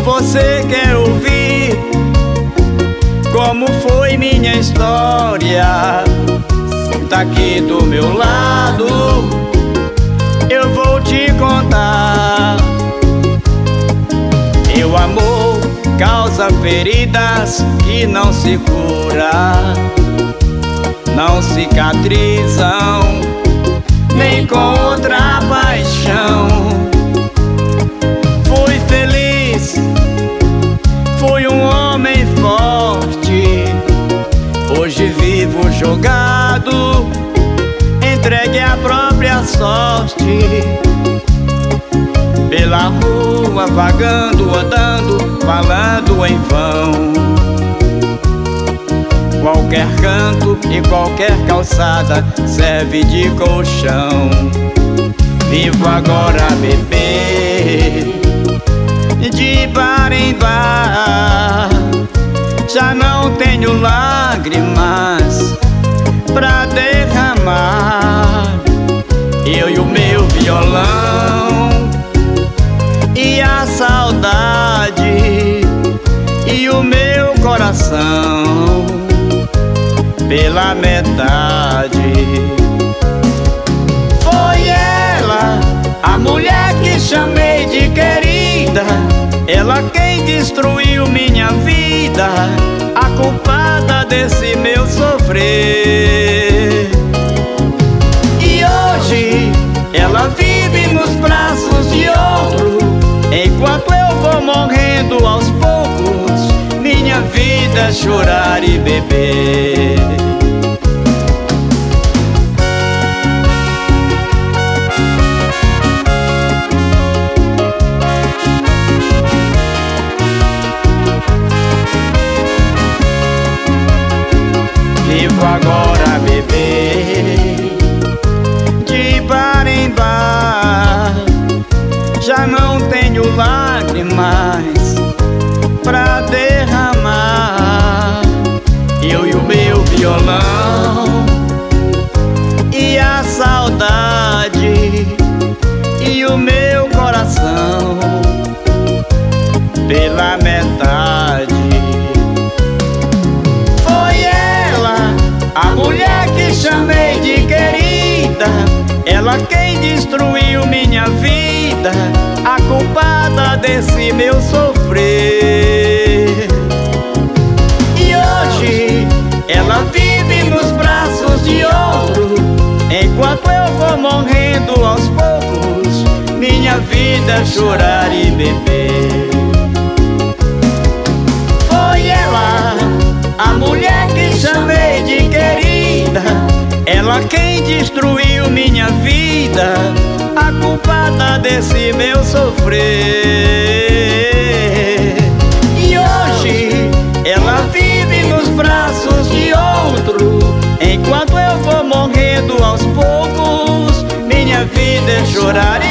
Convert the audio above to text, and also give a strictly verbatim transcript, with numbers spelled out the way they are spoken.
você quer ouvir como foi minha história, senta aqui do meu lado, eu vou te contar. Meu amor causa feridas que não se curam, não cicatrizam nem com outra paixão. Fui feliz, fui um homem forte, hoje vivo jogado, entregue à própria sorte. Pela rua vagando, andando, falando em vão. Qualquer canto e qualquer calçada serve de colchão. Vivo agora a beber, de bar em bar. Já não tenho lágrimas pra derramar. Eu e o meu violão e a saudade e o meu coração pela metade. Foi ela, a mulher que chamei de querida, ela quem destruiu minha vida, a culpada desse meu sofrer. E hoje ela vive nos braços de outro, enquanto eu vou morrendo aos poucos. Minha vida é chorar e beber. Vivo agora a beber, de bar em bar. Já não tenho lágrimas pra derramar. Eu e o meu violão e a saudade e o meu coração pela metade. Foi ela, a mulher que chamei de querida, ela quem destruiu minha vida, a culpada desse meu sofrer. E hoje ela vive nos braços de outro, enquanto eu vou morrendo aos poucos. Minha vida é chorar e beber. Foi ela, a mulher que chamei de querida, ela quem destruiu minha vida, a culpada desse meu sofrer. E hoje ela vive nos braços de outro, enquanto eu vou morrendo aos poucos. Minha vida é chorar